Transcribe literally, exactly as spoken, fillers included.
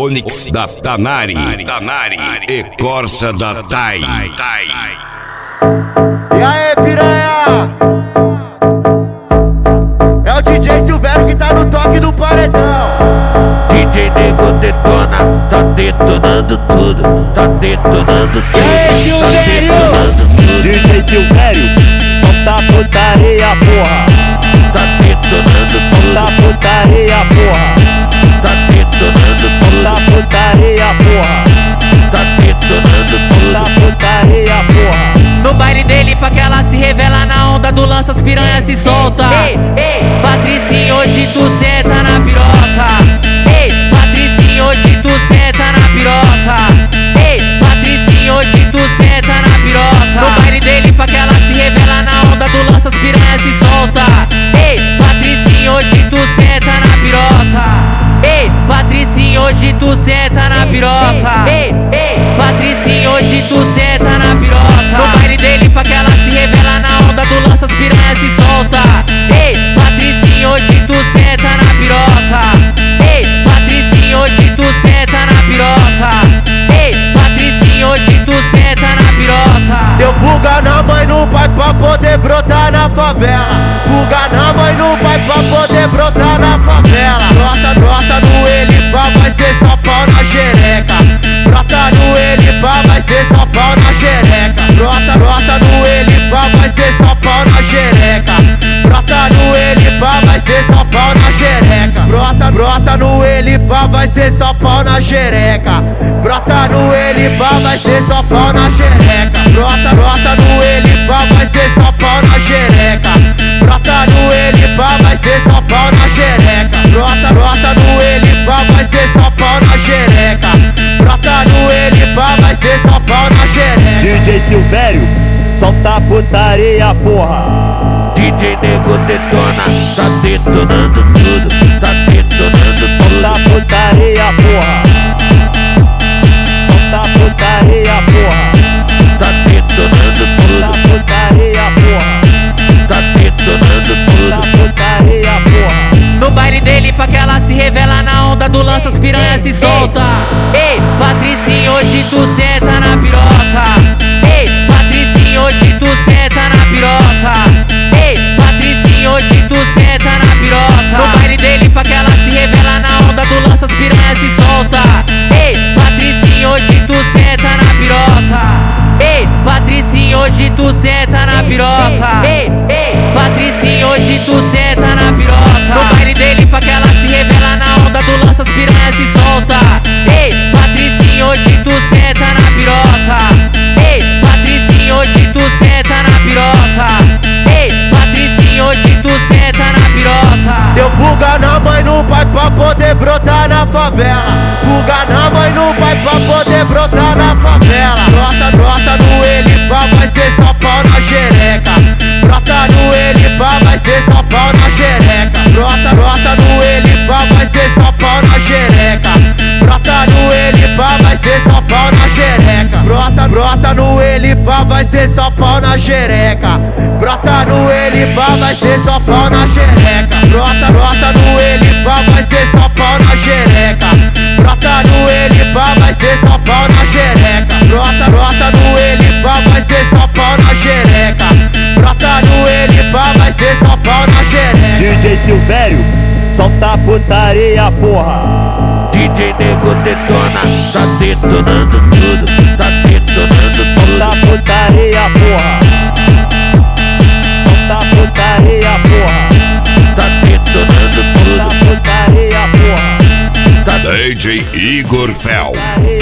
Onix da Tanari, Tanari e Corsa da Tai. E aí, piranha? É o D J Silvério que tá no toque do paredão. D J Nego detona, tá detonando tudo, tá detonando tudo. E aí, Silvério? D J Silvério, solta putaria, porra. Tá detonando tudo, Solta putaria, porra. tá detonando tudo, Solta putaria, porra. tá detonando tudo. Solta putaria, porra. No baile dele, pra que ela se revela na onda do lança, as piranhas se solta. Ei, ei, Patricinho, hoje tu senta na piroca. Ei, Patricinho, hoje tu senta na piroca. Ei, Patricinho, hoje tu senta na piroca. No baile dele, pra que ela se revela na onda do lança, as piranhas se solta. Ei, Patricinho, hoje tu senta na piroca. Ei, Patricinho, hoje tu senta na piroca. Ei, ei, Patricinho, hoje tu senta na piroca. No baile dele, pra que ela se revela na onda do lança, as piranhas se solta. Ei, Patricinho, hoje tu senta na piroca. Ei, Patricinho, hoje tu senta na piroca. Ei, Patricinho, hoje tu senta na piroca. Deu fuga na mãe no pai pra poder brotar na favela. Fuga na mãe no pai pra poder brotar na favela. Brota, brota no ele pá, vai ser só pau na xereca. Brota no ele pá, vai ser só pau na xereca. Brota, brota no ele pá, vai ser só pau na xereca. Brota no ele pá, vai ser só pau na xereca. Brota, brota no ele pá, vai ser só pau na xereca. Brota no ele pá, vai ser só pau na xereca. Brota, brota no ele pá, vai ser só pau na xereca. Brota no ele pá, vai ser só pau na xereca. Brota, brota no ele pá, vai ser só pau na xereca. Brota no ele pá, vai ser só pau na xereca. D J Silvério, solta putaria, porra. D J Nego detona, tá detonando tudo, tá detonando Solta tudo. putaria, porra. Solta putaria, porra. Tá detonando Solta tudo, putaria, porra. tá detonando Solta tudo. putaria, porra. No baile dele, pra que ela se revela na onda do lança, as piranhas se solta. Ei, Patricinho, hoje tu senta na piroca. Ei, Patricinho, hoje tu senta na piroca. Ei, Patricinho, hoje tu senta na piroca. No baile dele, pra que ela se revela na onda do lança, as piranhas se solta. Ei, Patricinho, hoje tu senta na piroca. Ei, Patricinho, hoje tu senta na piroca. Ei, ei, Patricinho, hoje tu senta na piroca. No baile dele, pra que ela se revela na onda do lança, as piranhas se solta. Ei, Patricinho, hoje tu senta na piroca. Ei, Patricinho, hoje tu senta na piroca. Ei, Patricinho, hoje tu senta na piroca. Deu fuga na mãe no pai pra poder brotar na favela. Fuga na mãe no pai pra poder brotar na favela. Brota, brota no ele pá, vai ser só pau na xereca. Brota no ele pá, vai ser só pau na xereca. Brota, brota no ele pá, vai ser só pau na xereca. Brota no ele pá, vai ser só pau na xereca. Brota, brota no ele pá, vai ser só pau na xereca. Brota no ele pá, vai ser só pau na xereca. Brota, brota no ele pá, vai ser só pau na xereca. Brota no ele pá, vai ser só pau na xereca. Brota, brota no ele pá, vai ser só pau na xereca. Brota no ele pá, vai ser só pau na xereca. D J Silvério, solta putaria, porra. D J Nego detona, tá detonando tudo, tá detonando Solta tudo. putaria, porra. Solta putaria, porra. Tá detonando Solta tudo, putaria, porra. tá D J Igor Fel. Putaria,